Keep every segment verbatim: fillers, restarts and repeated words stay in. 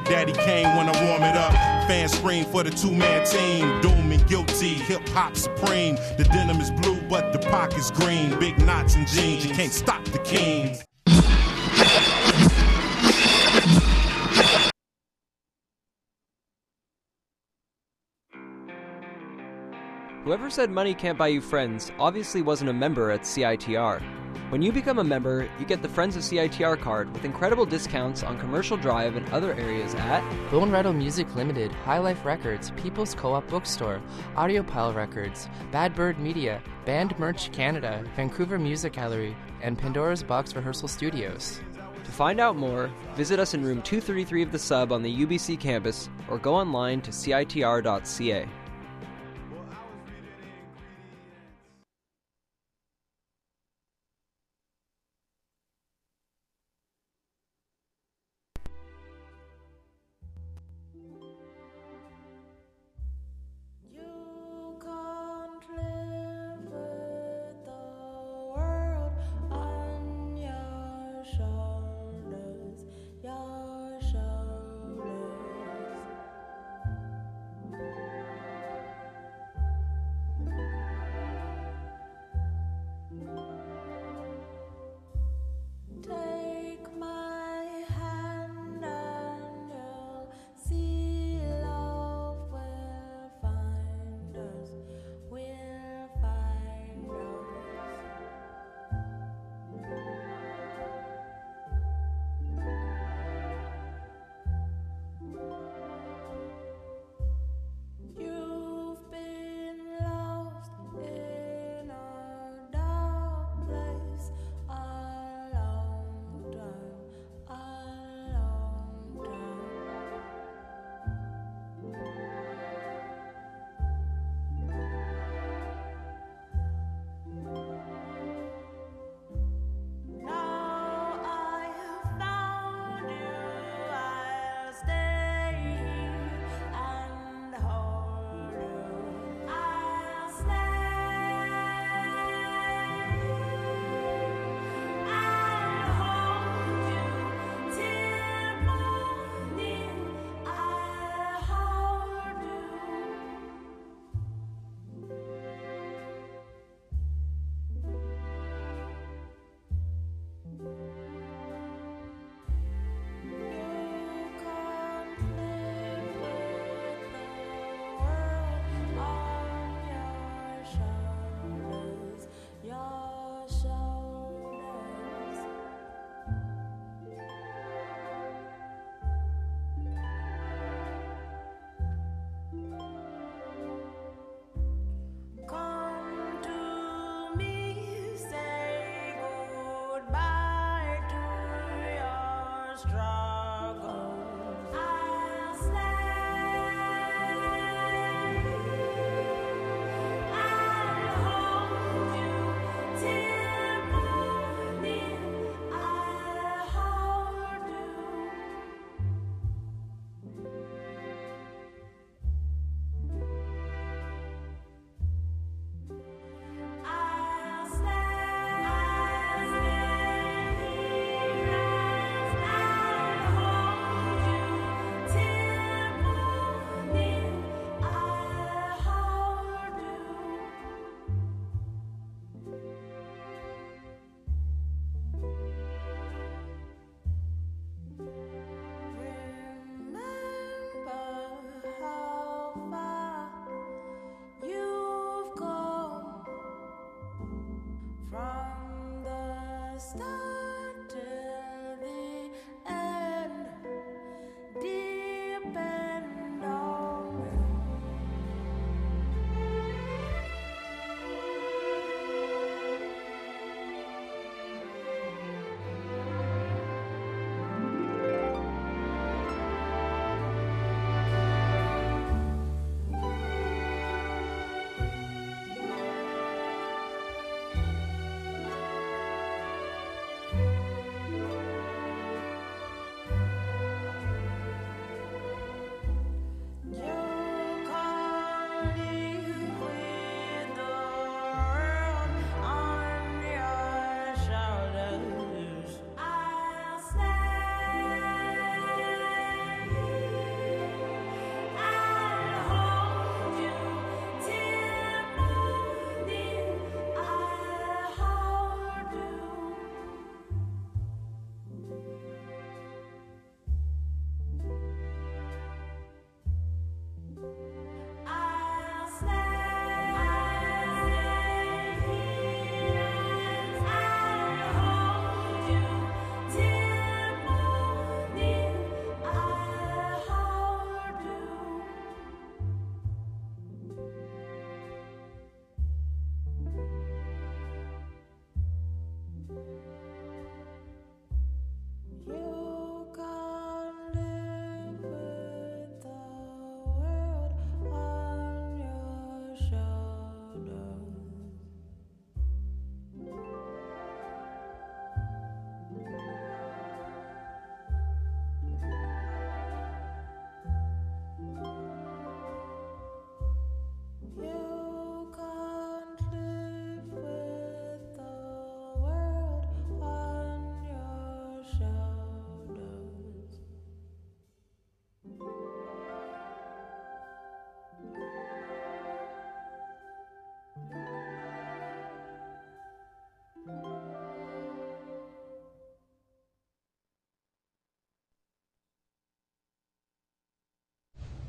Daddy came when I warm it up. Fans scream for the two-man team. Doom and guilty, hip-hop supreme. The denim is blue, but the pocket's green. Big knots and jeans, you can't stop the king. Whoever said money can't buy you friends obviously wasn't a member at C I T R. When you become a member, you get the Friends of C I T R card with incredible discounts on Commercial Drive and other areas at Bone Rattle Music Limited, High Life Records, People's Co-op Bookstore, Audiopile Records, Bad Bird Media, Band Merch Canada, Vancouver Music Gallery, and Pandora's Box Rehearsal Studios. To find out more, visit us in room two thirty-three of the Sub on the U B C campus or go online to C I T R dot C A.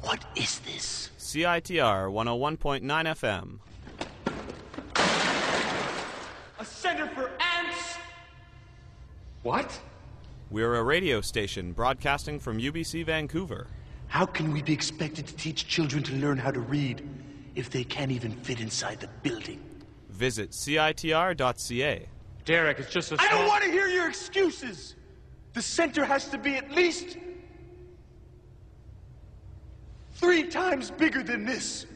What is this? C I T R one oh one point nine F M. A center for ants? What? We're a radio station broadcasting from U B C Vancouver. How can we be expected to teach children to learn how to read if they can't even fit inside the building? Visit C I T R dot C A. Derek, it's just a small... I don't want to hear your excuses! The center has to be at least... three times bigger than this!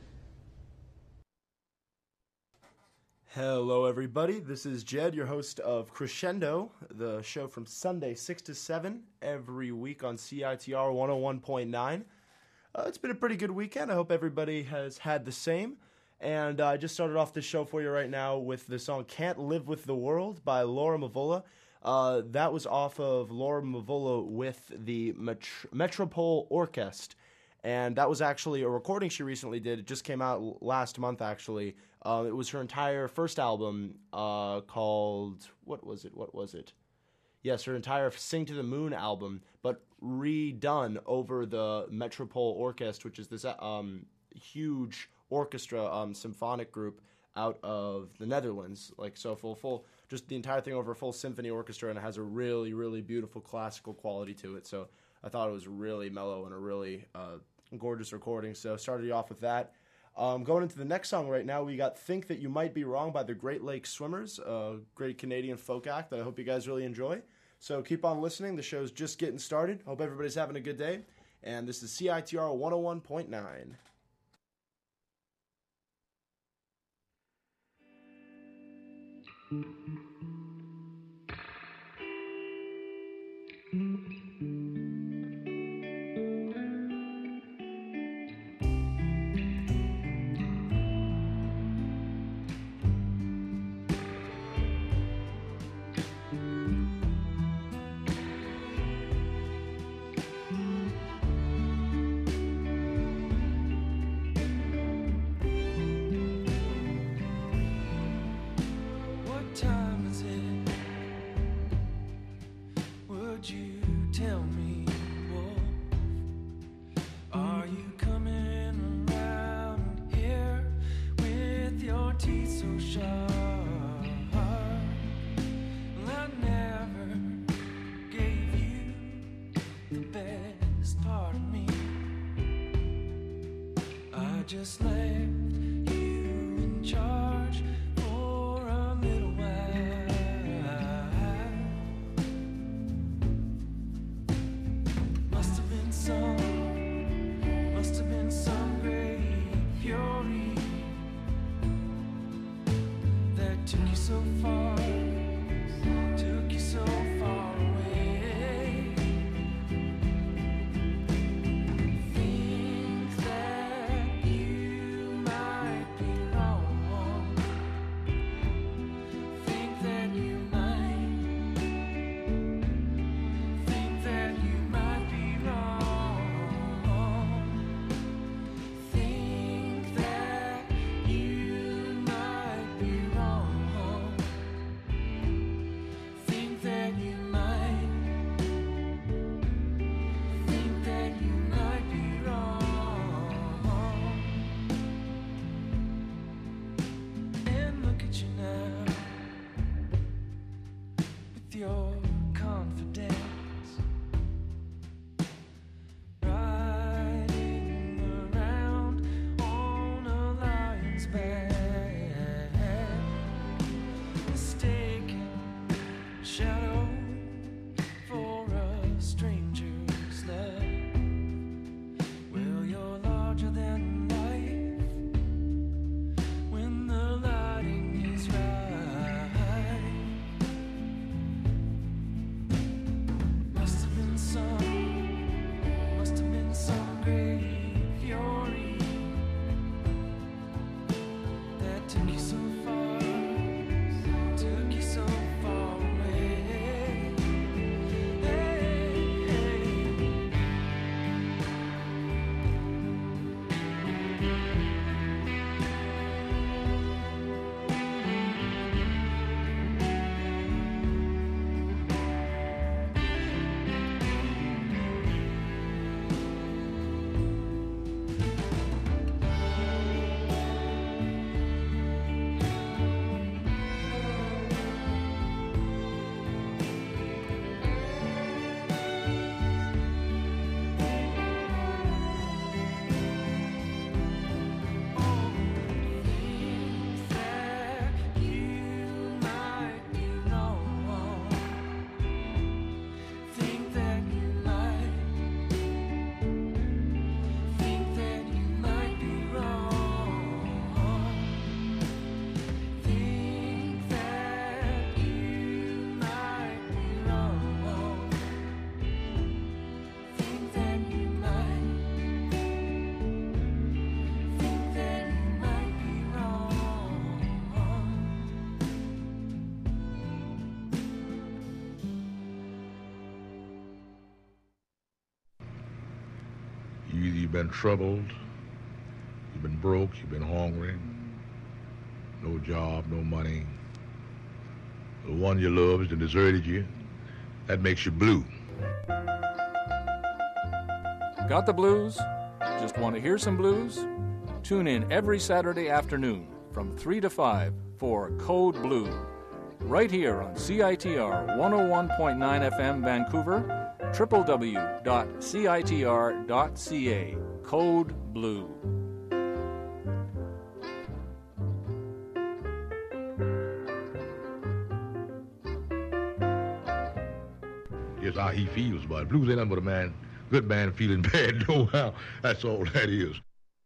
Hello, everybody. This is Jed, your host of Crescendo, the show from Sunday, six to seven, every week on C I T R one oh one point nine. Uh, it's been a pretty good weekend. I hope everybody has had the same. And uh, I just started off the show for you right now with the song Can't Live With the World by Laura Mavola. Uh, that was off of Laura Mavola with the Met- Metropole Orchestra. And that was actually a recording she recently did. It just came out last month, actually. Uh, it was her entire first album uh, called, what was it, what was it? Yes, her entire Sing to the Moon album, but redone over the Metropole Orchestra, which is this um, huge orchestra um, symphonic group out of the Netherlands. Like, so full, full, just the entire thing over a full symphony orchestra, and it has a really, really beautiful classical quality to it. So I thought it was really mellow and a really uh, gorgeous recording. So started you off with that. Um, going into the next song right now, we got Think That You Might Be Wrong by the Great Lakes Swimmers, a great Canadian folk act that I hope you guys really enjoy. So keep on listening. The show's just getting started. Hope everybody's having a good day. And this is C I T R one oh one point nine. Just left you in charge for a little while. Must have been some, must have been some great fury that took you so far, took you so far away. Your confidence, riding around on a lion's back, mistaken shadow for a stranger's love. Well, you're larger than life when the lighting is right. Must have been some great fury You either you've been troubled, you've been broke, you've been hungry, no job, no money. The one you loved and deserted you, that makes you blue. Got the blues? Just want to hear some blues? Tune in every Saturday afternoon from three to five for Code Blue, right here on C I T R one oh one point nine F M Vancouver, w w w dot c i t r dot c a. Code Blue. Here's how he feels about it. Blues ain't nothing but a man, good man feeling bad, no how. That's all that is.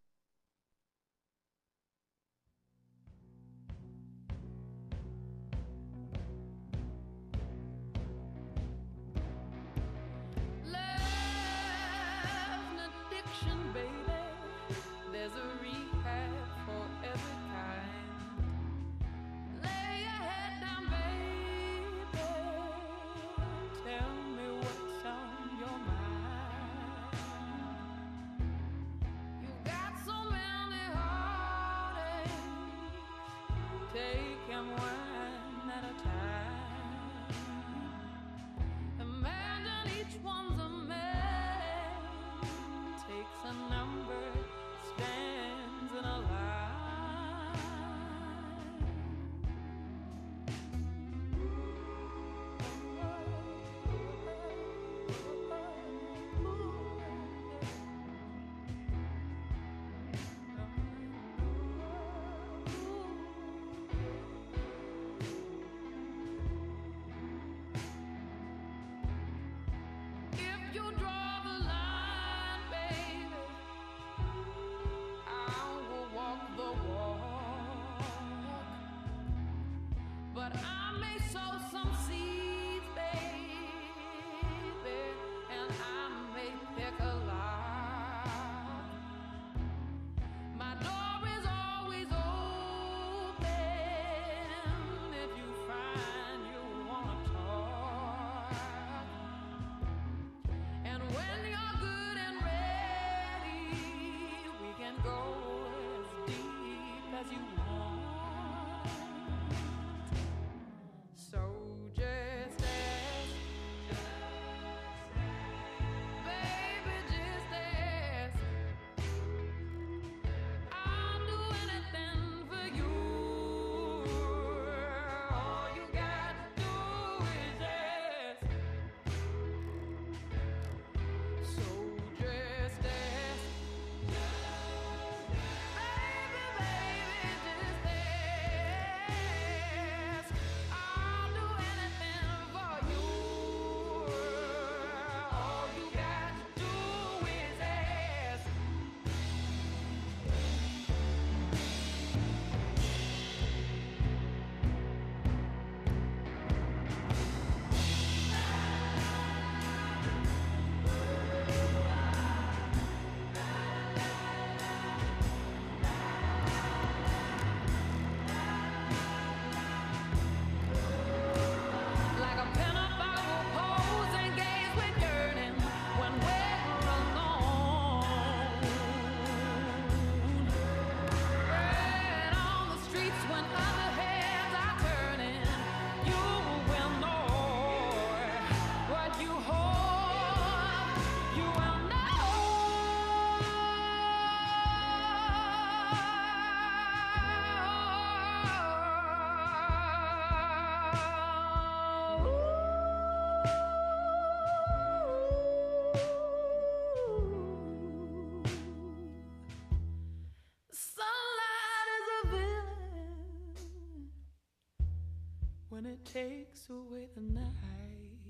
When it takes away the night,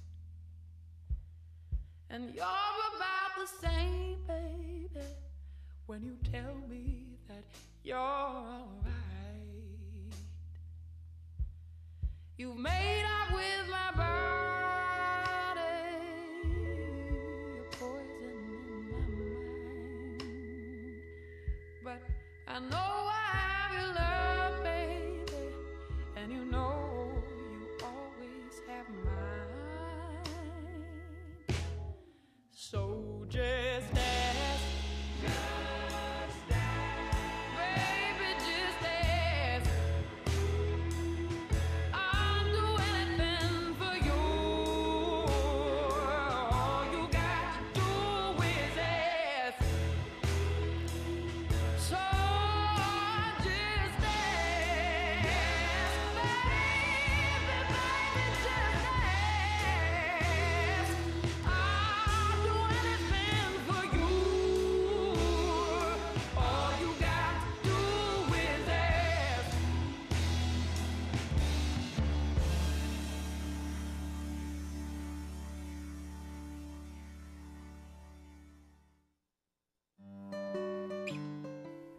and you're about the same, baby, when you tell me that you're alright. You've made up with my body, you're poison in my mind, but I know I have your love, baby, and you know mine. So just ask.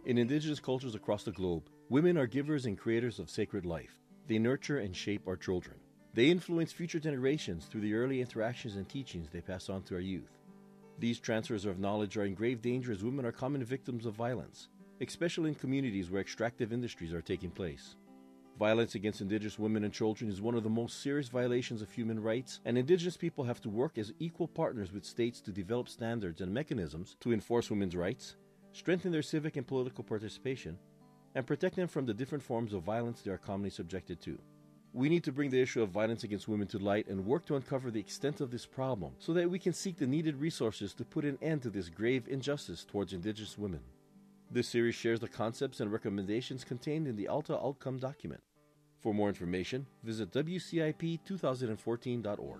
In indigenous cultures across the globe, women are givers and creators of sacred life. They nurture and shape our children. They influence future generations through the early interactions and teachings they pass on to our youth. These transfers of knowledge are in grave danger as women are common victims of violence, especially in communities where extractive industries are taking place. Violence against indigenous women and children is one of the most serious violations of human rights, and indigenous people have to work as equal partners with states to develop standards and mechanisms to enforce women's rights, strengthen their civic and political participation, and protect them from the different forms of violence they are commonly subjected to. We need to bring the issue of violence against women to light and work to uncover the extent of this problem so that we can seek the needed resources to put an end to this grave injustice towards indigenous women. This series shares the concepts and recommendations contained in the Alta Outcome document. For more information, visit W C I P two thousand fourteen dot org.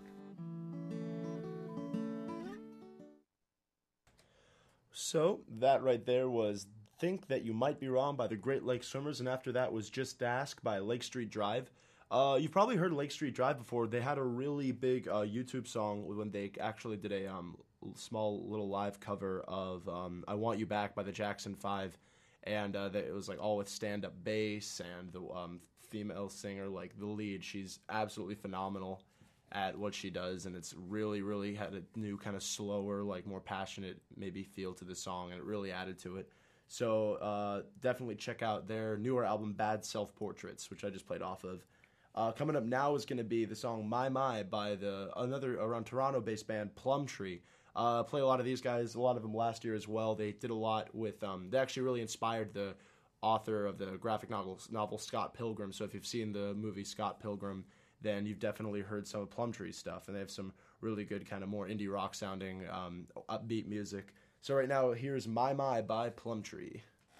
So, that right there was Think That You Might Be Wrong by the Great Lake Swimmers, and after that was Just Ask by Lake Street Drive. Uh, you've probably heard Lake Street Drive before. They had a really big uh, YouTube song when they actually did a um, small little live cover of um, I Want You Back by the Jackson five, and uh, it was like all with stand-up bass, and the um, female singer, like the lead, she's absolutely phenomenal at what she does, and it's really, really had a new kind of slower, like more passionate maybe feel to the song, and it really added to it. So uh, definitely check out their newer album, Bad Self-Portraits, which I just played off of. Uh, coming up now is going to be the song My My by the another around Toronto-based band Plumtree. Uh, play a lot of these guys, a lot of them last year as well. They did a lot with, um, they actually really inspired the author of the graphic novel, novel Scott Pilgrim. So if you've seen the movie Scott Pilgrim, then you've definitely heard some of Plumtree's stuff. And they have some really good kind of more indie rock sounding um, upbeat music. So right now, here's My My by Plumtree.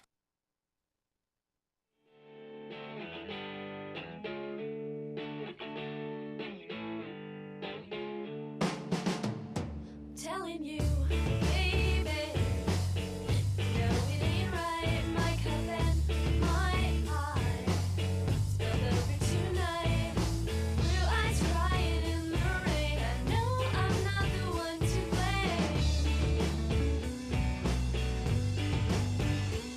Telling you, baby, no, it ain't right. My cup and my eye spilled over tonight. Blue eyes crying in the rain. I know I'm not the one to blame.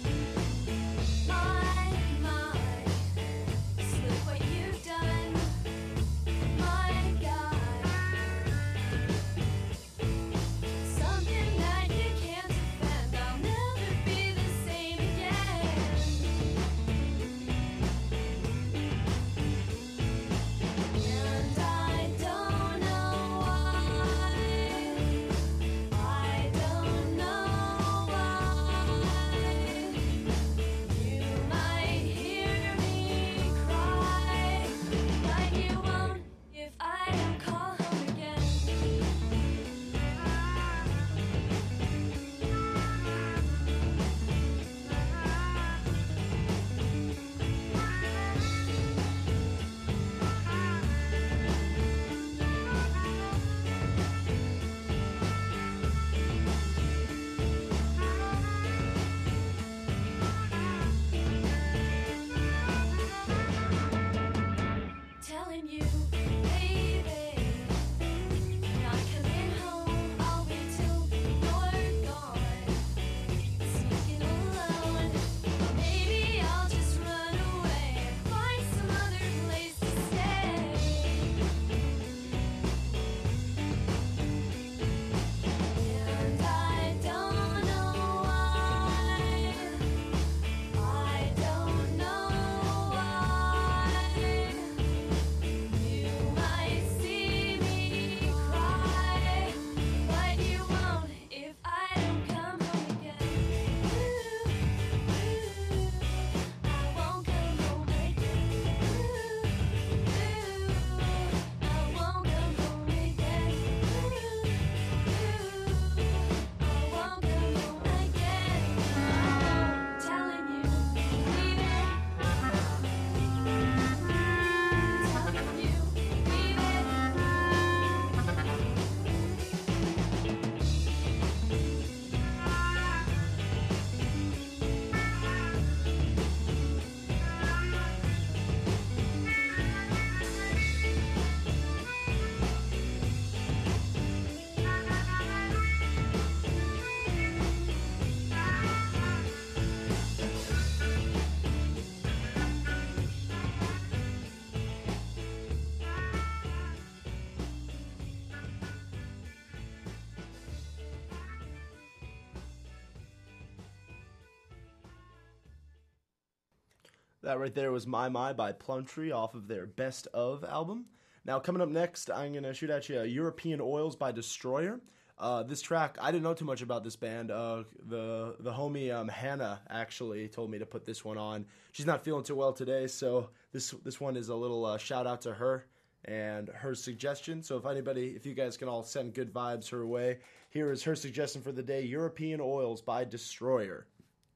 That right there was My My by Plumtree off of their Best Of album. Now, coming up next, I'm going to shoot at you European Oils by Destroyer. Uh, this track, I didn't know too much about this band. Uh, the the homie um, Hannah actually told me to put this one on. She's not feeling too well today, so this this one is a little uh, shout out to her and her suggestion. So if anybody, if you guys can all send good vibes her way, here is her suggestion for the day, European Oils by Destroyer.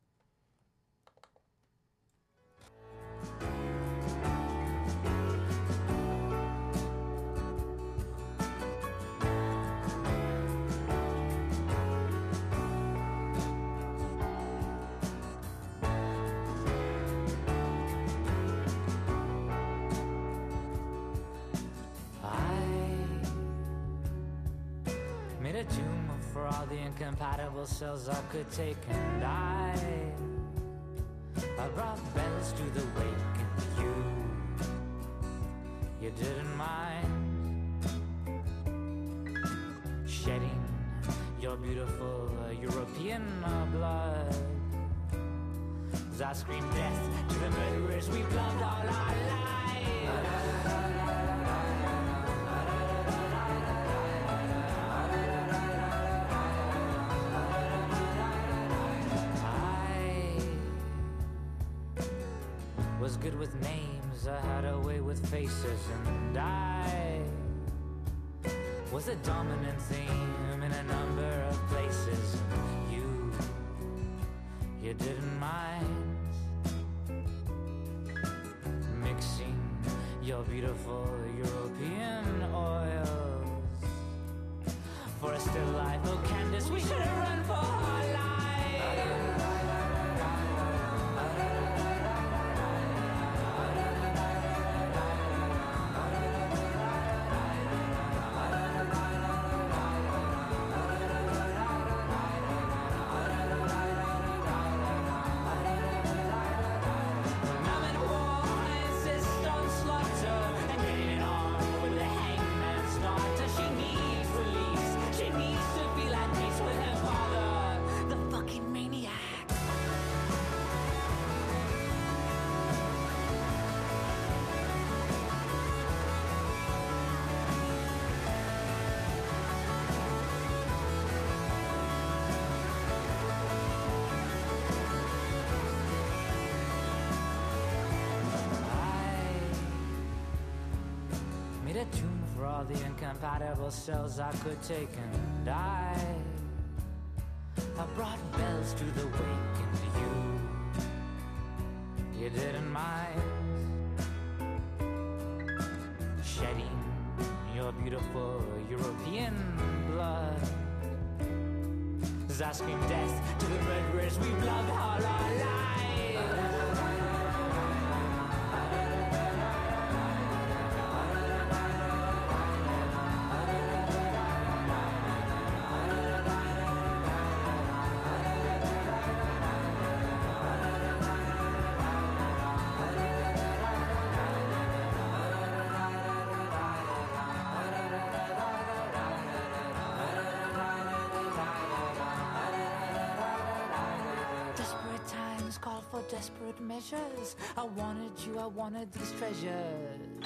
Incompatible cells I could take and I I brought bells to the wake and you You didn't mind shedding your beautiful uh, European uh, blood as I screamed death to the murderers we've loved all our lives. Was good with names, I had a way with faces, and I was a dominant theme in a number of places. And you, you didn't mind mixing your beautiful European oils for a still life. Oh, Candace, we should have run for our lives. A tune for all the incompatible cells I could take, and I I brought bells to the wake, and you you didn't mind shedding your beautiful European blood as I scream death to the murderers we've loved all our lives. Desperate measures. I wanted you, I wanted these treasures.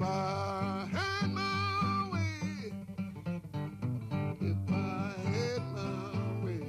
I had my way, if I had my way,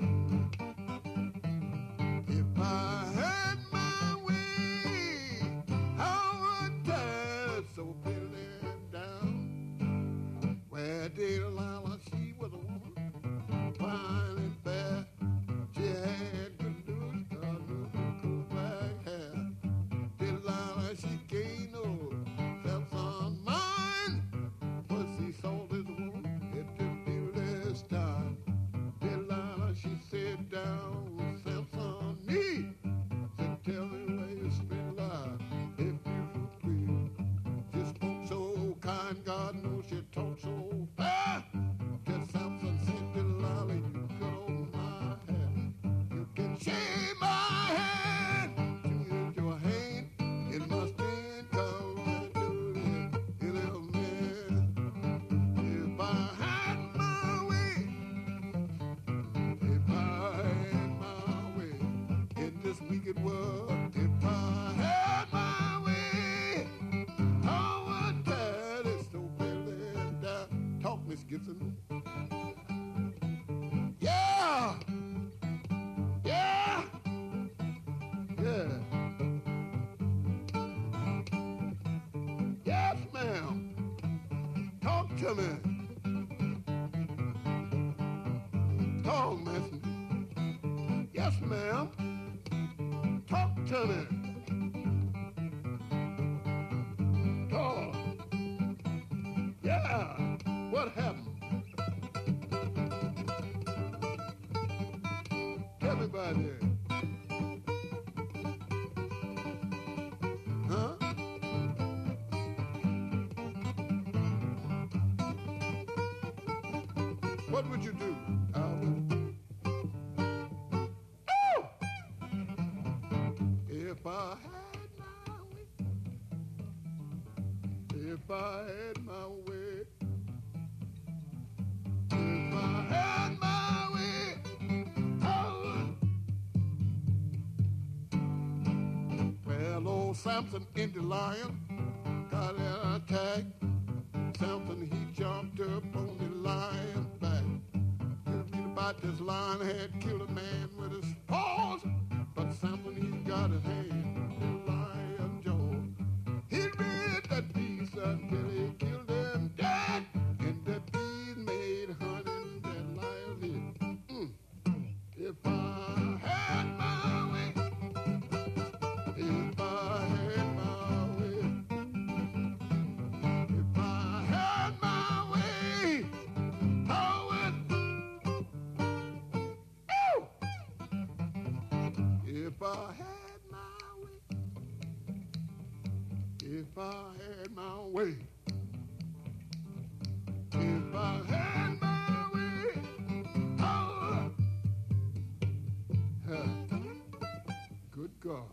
if I had my way, I would tear so Billy down. Where Delilah, she was a woman, fine and fair. She had good looks, got no cool black hair. Delilah, she gained no self on mine, but she saw this woman at the Billy's time. Delilah, she sat down with Samson knee. Said, tell me where you straight lie, if you please. She spoke so kind, God knows she talked so fast. Till Samson said, Delilah, you cut on my hair. You can shave my hand. To use your hand, it must end come to the little man. If I had my way, if I had my way in this wicked world, if I had my way, I would tear this so Billy down. Talk, Miss Gibson. Yeah! Yeah! Yeah! Yes, ma'am. Talk to me. Talk, messenger. Yes, ma'am. Talk to me. Talk. Yeah. What happened? Tell me about it. Huh? What would you do? I would. Oh! If I had my way, if I had my way, if I had my way, I would. Well, old Samson in the lion got an attack. Samson, he jumped up on the lion back. You read about this lion had killed a man with his paws, but Samson, he got his hand on the lion jaw. He read that beast until he killed him dead, and the beast made honey in that lion's head. Mm. If I had my way, if I had my way, if I had my way, I would. Ooh! If I had my way, if I had my way, if I had my way, I would. Huh. Good God.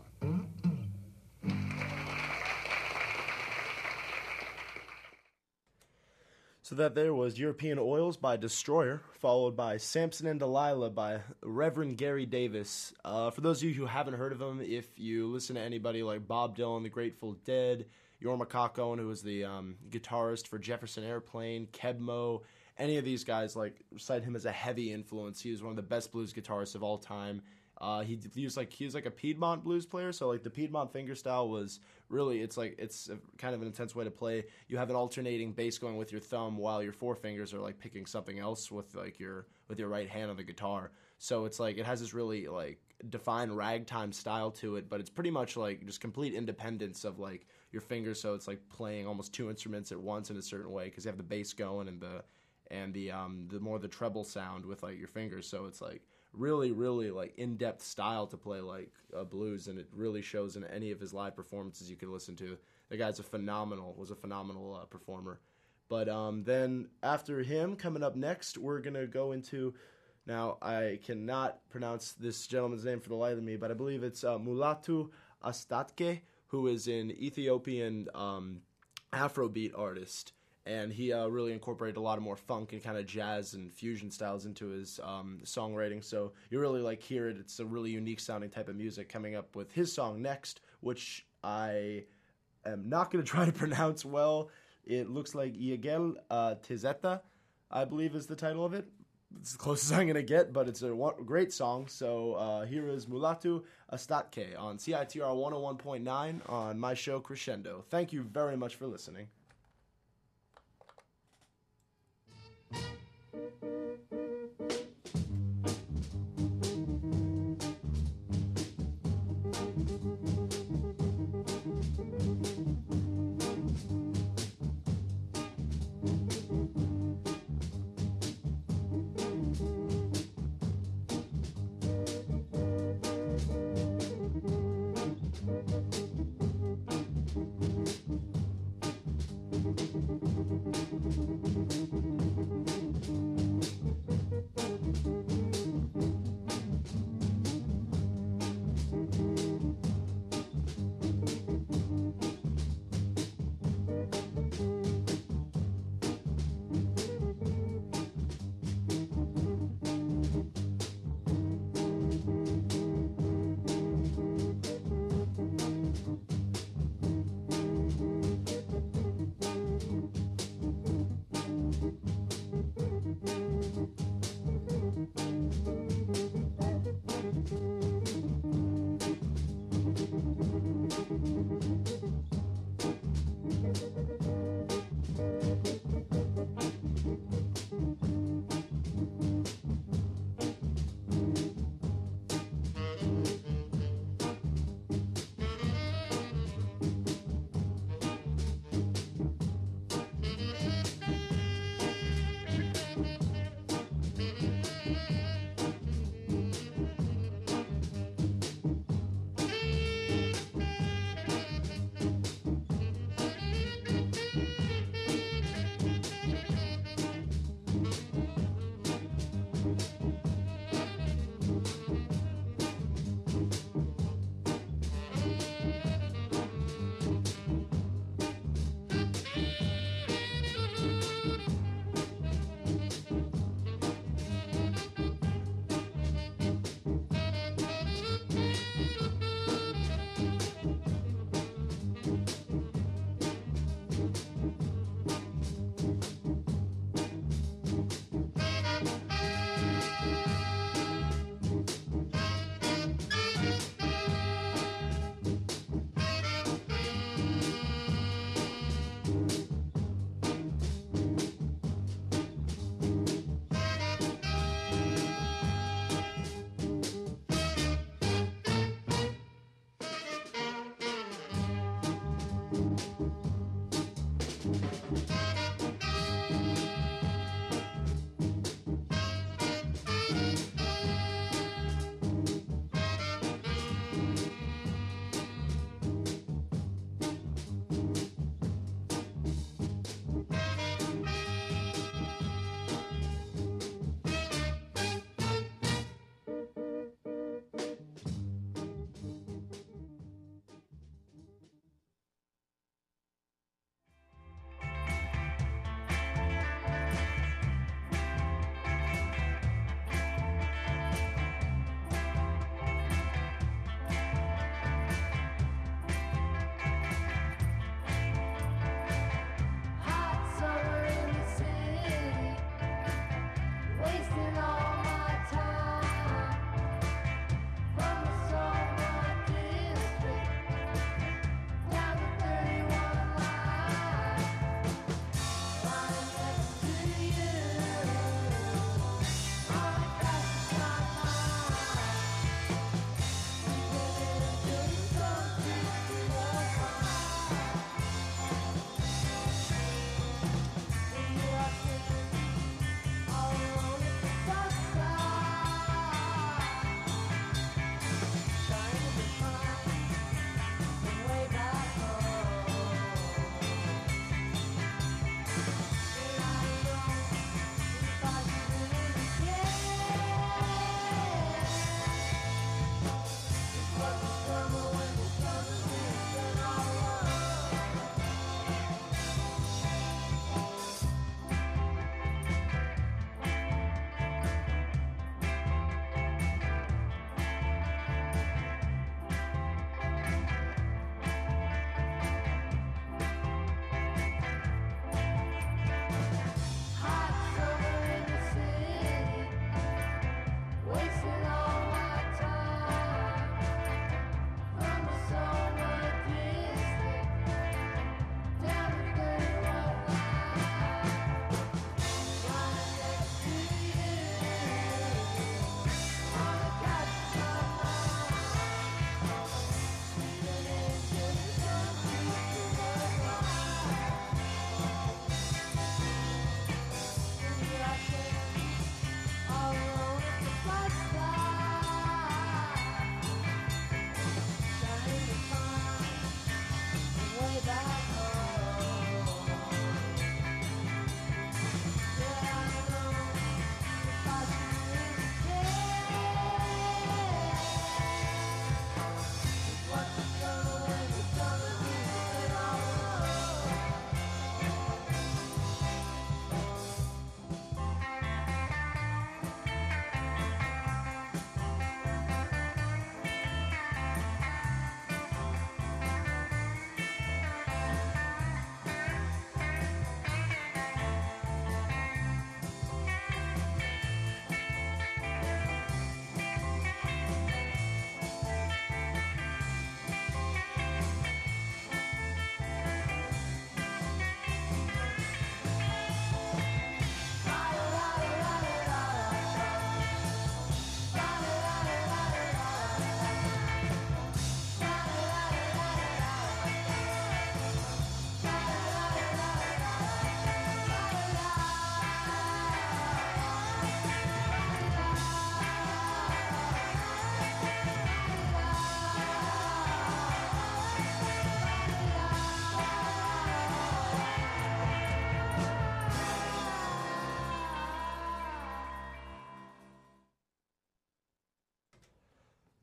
So that there was European Oils by Destroyer, followed by Samson and Delilah by Reverend Gary Davis. Uh, for those of you who haven't heard of him, if you listen to anybody like Bob Dylan, The Grateful Dead, Jorma Kaukonen, who was the um, guitarist for Jefferson Airplane, Kebmo, any of these guys like cite him as a heavy influence. He was one of the best blues guitarists of all time. Uh, he he was like he was like a Piedmont blues player, so like the Piedmont fingerstyle was really it's like it's a, kind of an intense way to play. You have an alternating bass going with your thumb while your four fingers are like picking something else with like your with your right hand on the guitar. So it's like it has this really like defined ragtime style to it, but it's pretty much like just complete independence of like your fingers. So it's like playing almost two instruments at once in a certain way because you have the bass going and the and the um the more the treble sound with like your fingers. So it's like really, really like in-depth style to play like uh, blues, and it really shows in any of his live performances you can listen to. The guy's a phenomenal, was a phenomenal uh, performer. But um, then after him, coming up next, we're gonna go into. Now I cannot pronounce this gentleman's name for the life of me, but I believe it's uh, Mulatu Astatke, who is an Ethiopian um, Afrobeat artist. And he uh, really incorporated a lot of more funk and kind of jazz and fusion styles into his um, songwriting. So you really like hear it. It's a really unique sounding type of music. Coming up with his song next, which I am not going to try to pronounce well. It looks like Yegel uh, Tizeta, I believe is the title of it. It's the closest I'm going to get, but it's a one, great song. So uh, here is Mulatu Astatke on C I T R one oh one point nine on my show Crescendo. Thank you very much for listening.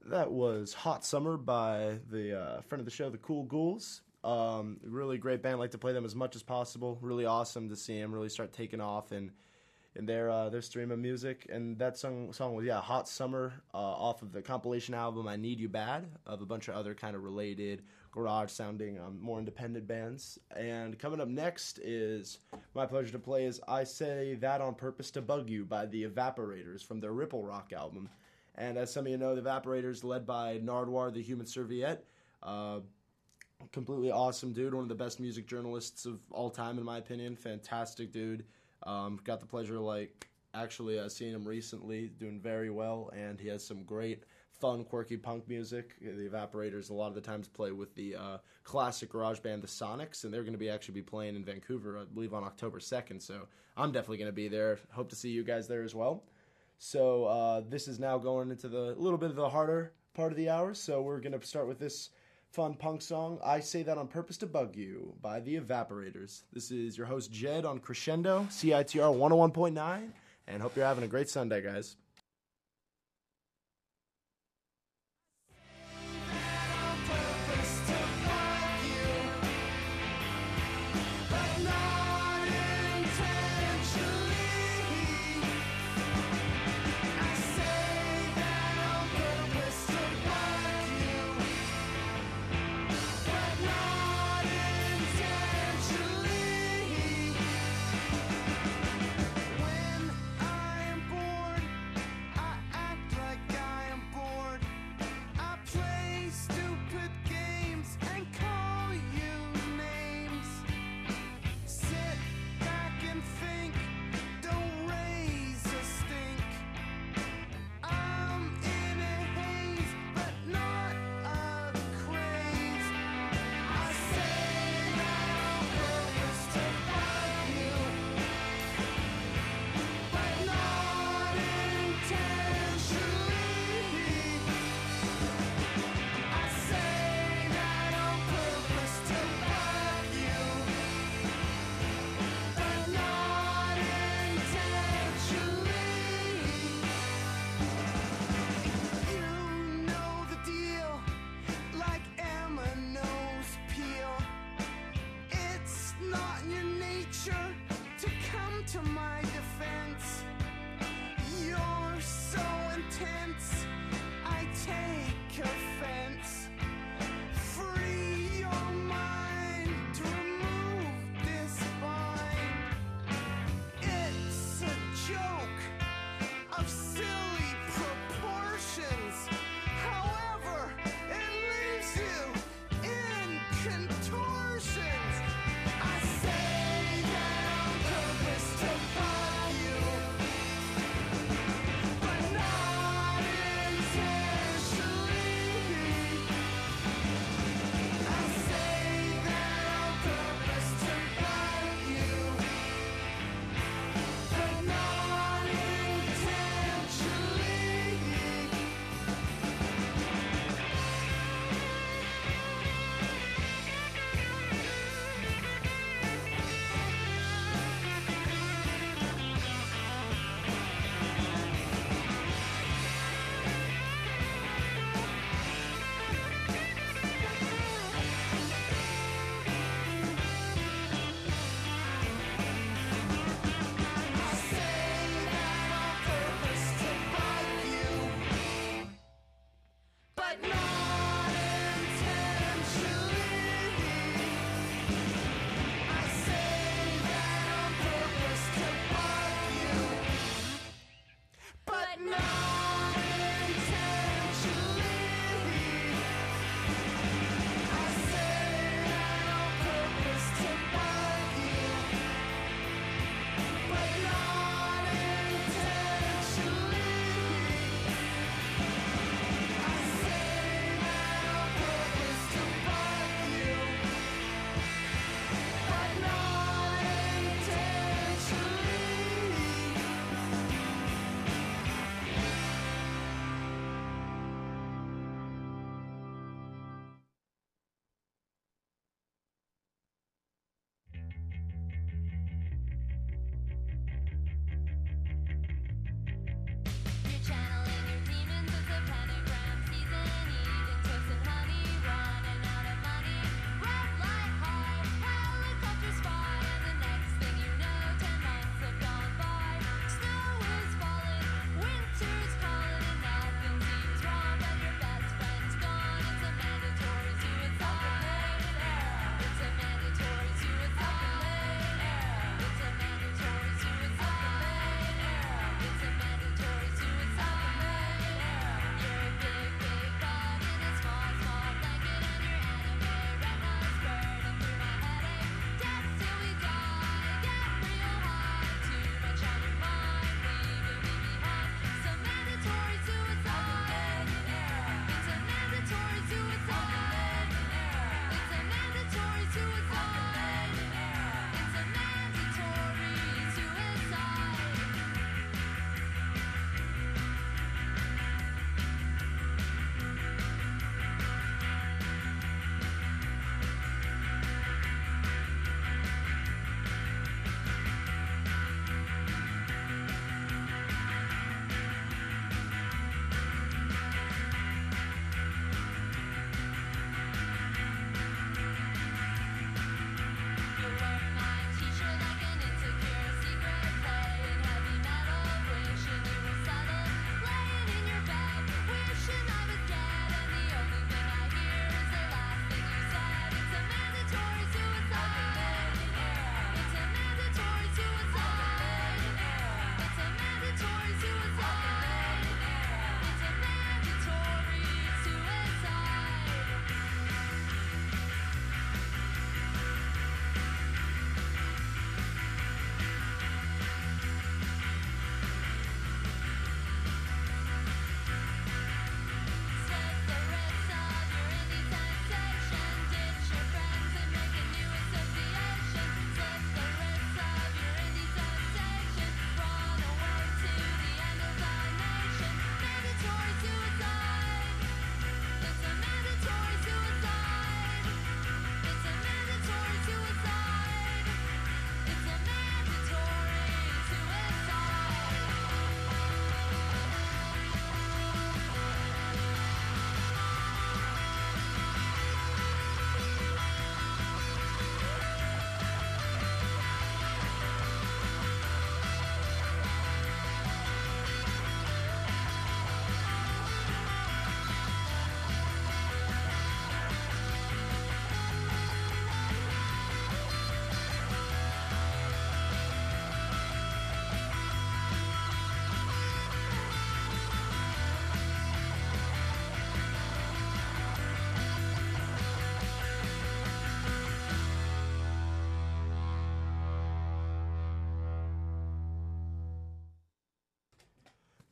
That was Hot Summer by the uh, friend of the show, the Cool Ghouls. Um, really great band. Like to play them as much as possible. Really awesome to see them really start taking off in, in their uh, their stream of music. And that song, song was, yeah, Hot Summer uh, off of the compilation album I Need You Bad, of a bunch of other kind of related garage-sounding, um, more independent bands. And coming up next is, my pleasure to play, is I Say That on Purpose to Bug You by the Evaporators from their Ripple Rock album. And as some of you know, the Evaporators, led by Nardwar, the Human Serviette, uh, completely awesome dude, one of the best music journalists of all time, in my opinion. Fantastic dude. Um, got the pleasure of, like, actually uh, seeing him recently, doing very well, and he has some great, fun, quirky punk music. The Evaporators a lot of the times play with the uh, classic garage band, the Sonics, and they're going to be actually be playing in Vancouver, I believe, on October second, so I'm definitely going to be there. Hope to see you guys there as well. So uh, this is now going into the a little bit of the harder part of the hour, so we're going to start with this fun punk song, I Say That on Purpose to Bug You by the Evaporators. This is your host, Jed, on Crescendo, C I T R one oh one point nine, and hope you're having a great Sunday, guys.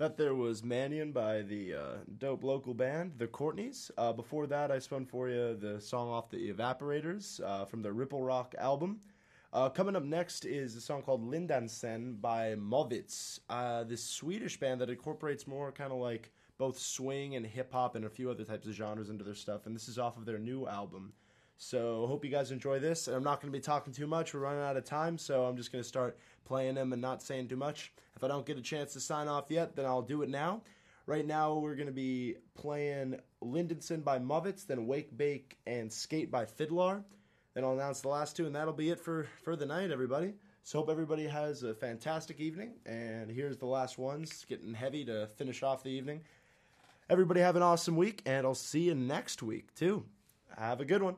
That there was Mannion by the uh, dope local band, the Courtneys. Uh, before that, I spun for you the song off the Evaporators uh, from the Ripple Rock album. Uh, coming up next is a song called Lindansen by Movits, uh, this Swedish band that incorporates more kind of like both swing and hip-hop and a few other types of genres into their stuff, and this is off of their new album. So hope you guys enjoy this, and I'm not going to be talking too much. We're running out of time, so I'm just going to start playing them and not saying too much. If I don't get a chance to sign off yet, then I'll do it now. Right now, we're going to be playing Lindenson by Movits, then Wake, Bake, and Skate by Fiddlar. Then I'll announce the last two, and that'll be it for, for the night, everybody. So hope everybody has a fantastic evening, and here's the last ones. It's getting heavy to finish off the evening. Everybody have an awesome week, and I'll see you next week, too. Have a good one.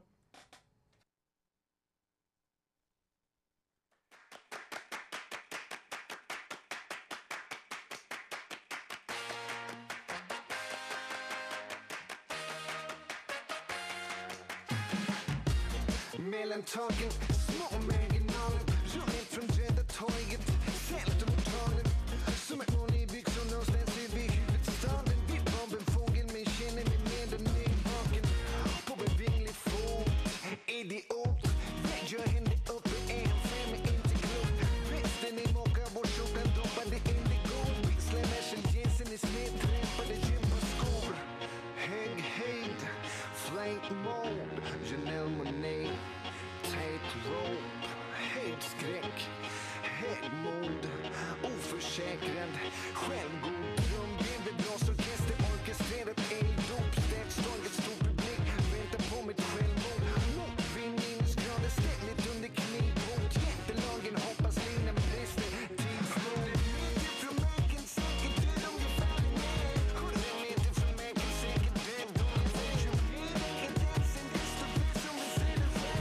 Mellantagen, små marginaler. Runt från Röda torget, sält och mottaler. Som ett moln i byxor någonstans över huvudstaden. Vipp av en fågel men känner mig mer än nyvaken. På bevinglig fot, idiot. Lägger händer upp i en, fem är inte klok. Västen i mockabordskjolen, doppade indigo. Pixlar Mercedes i snedträffade gympaskor. Hög höjd, flight mode, Janelle Monáe. Tightrope, höjdskräck, högmod, oförsäkrad, självgod dröm, bredvidblåsorkester, orkestrerat eldop, städstånget, stor publik, väntar på mitt självmord, motvind, minusgrader, ständigt under knivhot, jättelagen hoppas linan brister, tidsnål. Från marken säkert död om jag faller ner, hundra meter från marken säkert död om jag faller ner. Ju längre dansen desto fler som vi ser det sker.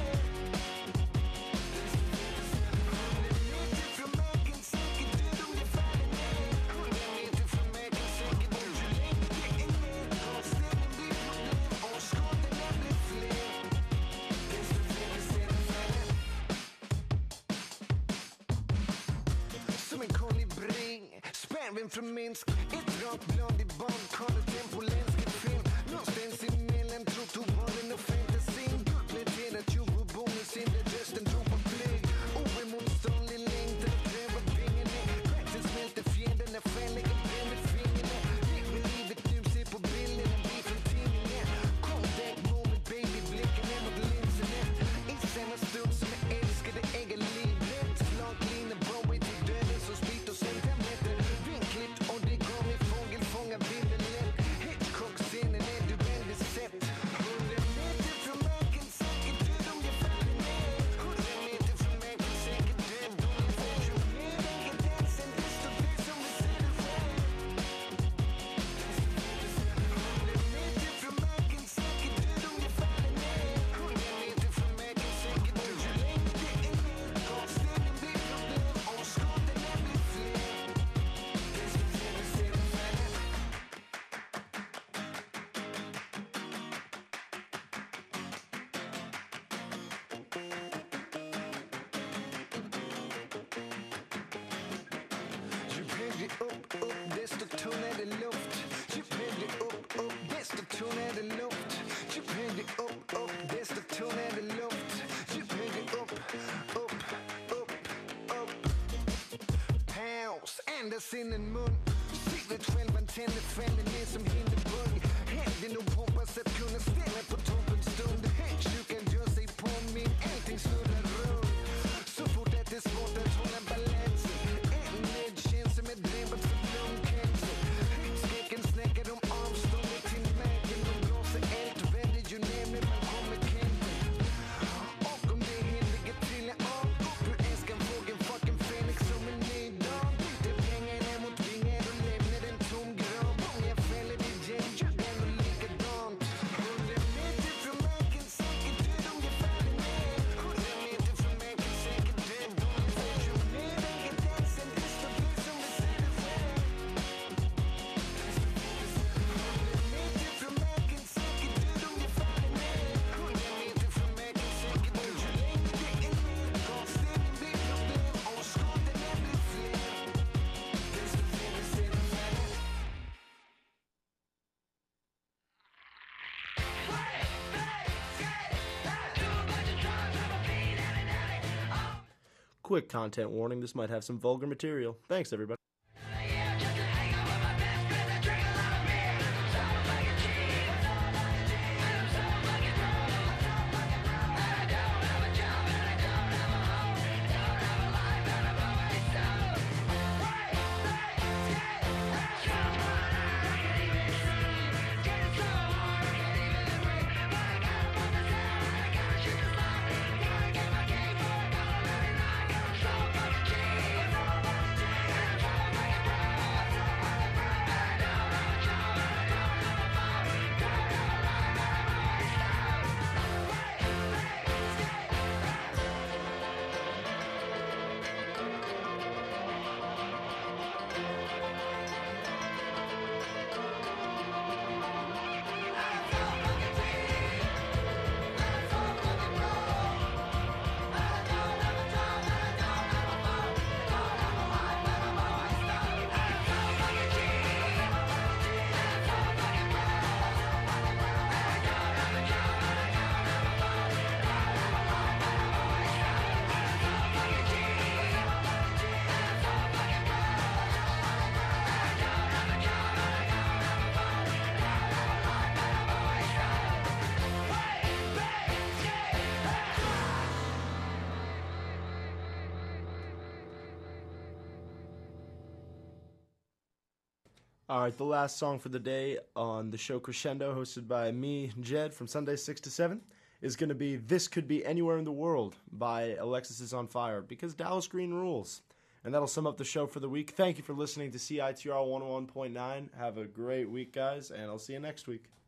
Som en kolibri, spärren från Minsk. Ett rakt blad i badkaret, tempoländsk film. Någonstans emellan trottoaren och fantasin. Guldpläterat tjuvobonus, in där rösten ropar flyg. Oemotståndlig längtan att pröva vingarna. Kvarten smälter fjädrarna, fälligen bränner fingrarna. Lek med livet nu, se på bilderna, bli från tidningarna. Contact moment, baby, blicken är mot linserna. I samma stund som jag älskade äga livet. Slaglina, Bowie till döden som sprit och centimeter. Vinklippt origami, fågel fångar vinden lätt. Hitchcock-scenen är du väldigt sett. Hundra meter från marken, säkert död om jag faller ner. Hundra meter från marken, säkert död om jag faller ner. Ju mer längre dansen, desto fler som vi ser det sker. Hundra meter från marken, säkert död om jag faller ner. Hundra meter från marken, säkert död. Ju längre det är ner, gatstenen blir problem och skadorna blir fler. Desto fler vi ser det färre. Ju högre upp, upp, desto tunnare luft. Ju högre upp, upp, desto tunnare luft. Ju högre upp, upp, desto tunnare luft. Ju högre upp, upp, upp, upp. Paus, andas in en mun. Siktet själv antänder, fäller ner som hinderbugg. Händen och hoppas att kunna ställa på toppen stund. Högkyrkan gör sig påminn, allting snurrar runt. Så fort att det är svårt att hålla balansen. En nöd känns som ett drevat för lungcancer. Höjdskräcken snackar om avståndet till marken. De blåser eld, väder ju närmare man kommer campen. Och om det heliga trillar av upp ur äskan, fågeln fucking Fenix som en ny dag. Byter pengarna mot vingar och lämnar en tom grav. Många fäller Quick content warning, this might have some vulgar material. Thanks, everybody. All right, the last song for the day on the show Crescendo, hosted by me, Jed, from Sunday six to seven, is going to be This Could Be Anywhere in the World by Alexis is on Fire, because Dallas Green rules. And that'll sum up the show for the week. Thank you for listening to C I T R one oh one point nine. Have a great week, guys, and I'll see you next week.